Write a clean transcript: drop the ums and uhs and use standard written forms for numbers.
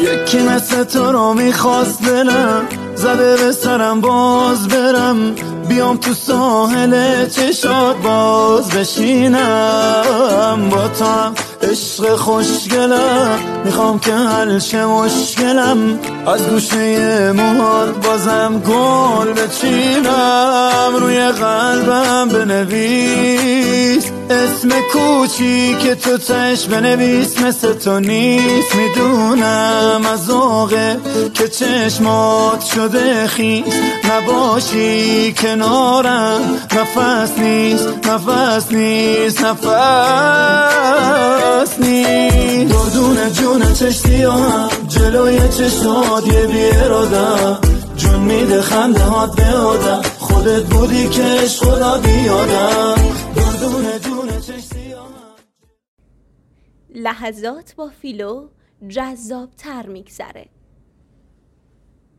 یکی مثل تو رو میخواست دلم، زده به سرم باز برم، بیام تو ساحل چشات باز بشینم. با تو هم عشق خوشگلم، میخوام که حل شه مشکلم، از گوشه موهات بازم گل بچینم. روی قلبم بنویس اسم کوچیک تو، تش بنویس مثل تو نیست. میدونم از ذوقه که چشمات شده خیس، نباشی کنارم نفس نیست، نفس نیست، نفس نیست. دردون جون چشتی هم جلوی چشمات یه بیرادم، جون میده خنده هات به آدم، خودت بودی که عشق خدا بیادم. دردون جون چشتی هم. لحظات با فیلو جذاب تر میگذره.